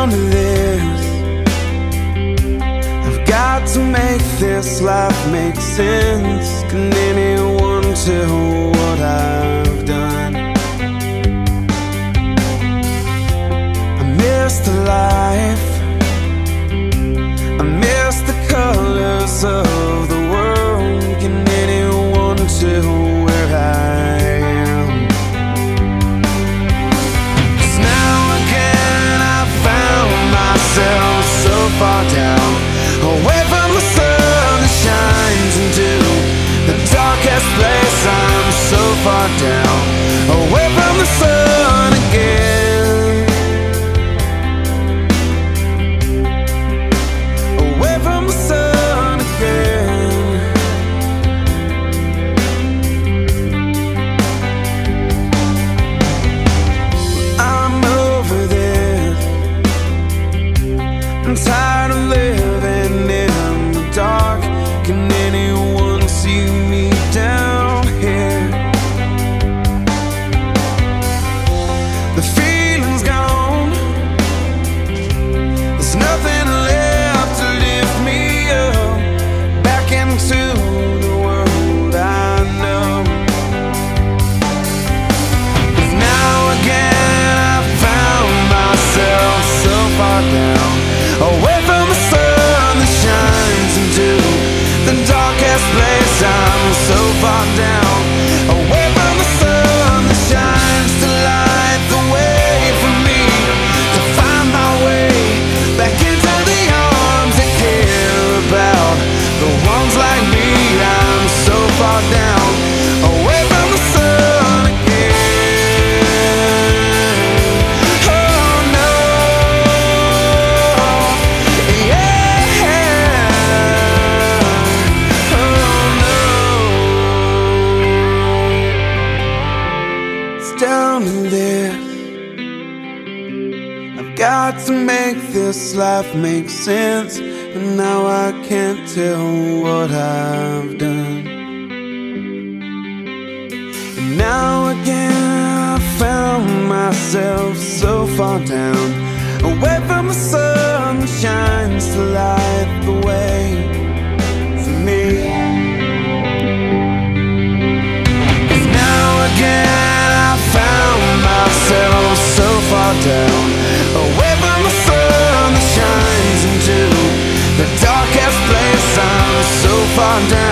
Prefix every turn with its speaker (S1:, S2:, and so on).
S1: down to this. I've got to make this life make sense. Can anyone tell what I've done? I miss the life, I miss the colors of the world. Can anyone tell where I am? 'Cause now again I found myself so far down, away from the sun that shines into the darkest place. I'm so far down, away from the sun again, away from the sun again. I'm over this, I'm tired of living in the dark. Can anyone see me down here? The feeling's gone, there's nothing left to lift me up back into the world I know. 'Cause now again I found myself so far down, away from the sun that shines into the darkest place. I'm so far down, away from the sun that shines to light the way for me to find my way back into the arms that care about the ones like me. I'm so far down, away from the sun again. Oh no, yeah, oh no. It's down to this. I've got to make this life make sense, but now I can't tell what I've done. And now again I found myself so far down, away from the sun that shines to light the way for me. 'Cause now again I found myself so far down, away from the sun that shines into the darkest place. I'm so far down,